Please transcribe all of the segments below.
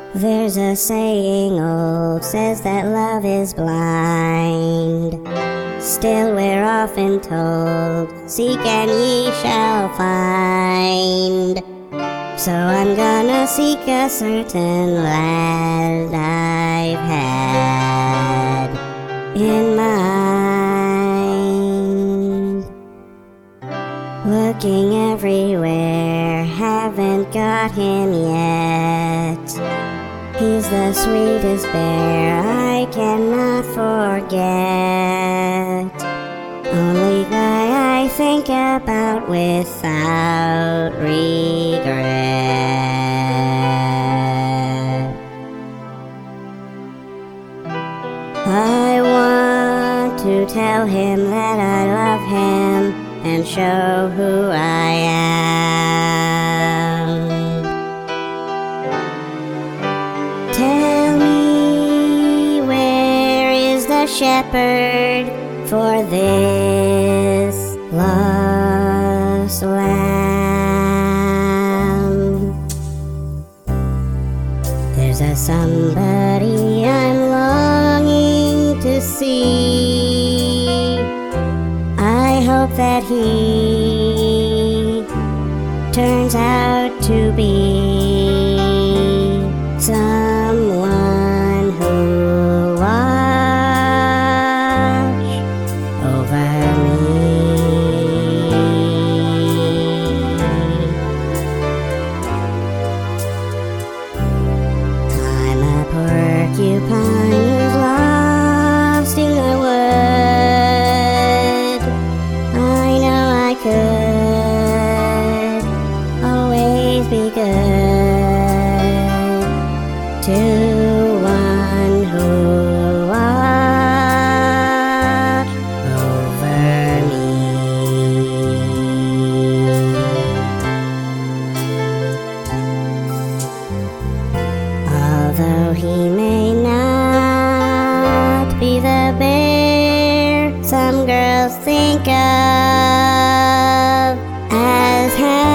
There's a saying old says that love is blind. Still we're often told, seek and ye shall find. So I'm gonna seek a certain lad I've had in mind. Looking everywhere, haven't got him yet. He's the sweetest bear I cannot forget. Only guy I think about without regret. I want to tell him that I love him and show who I am. Tell me, where is the shepherd for this lost lamb? There's a somebody I'm longing to see. I hope that he turns out to be someone who'll watch over me. I'm a porcupine who's lost in the wood. I know I could always be good to one who'll watch over me. Although he may not be the bear some girls think of as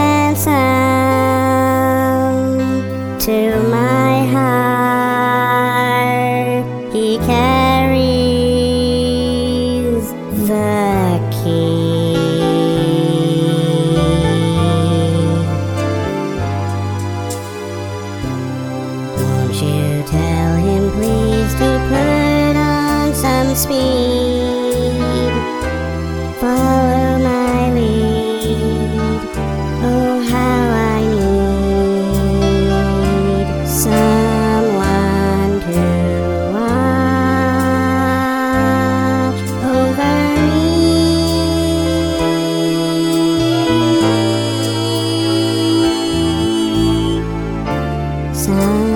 handsome, to my heart he carries the key. Won't you tell him please to put on some speed? Follow my lead. Oh, how I need someone to watch over me. Someone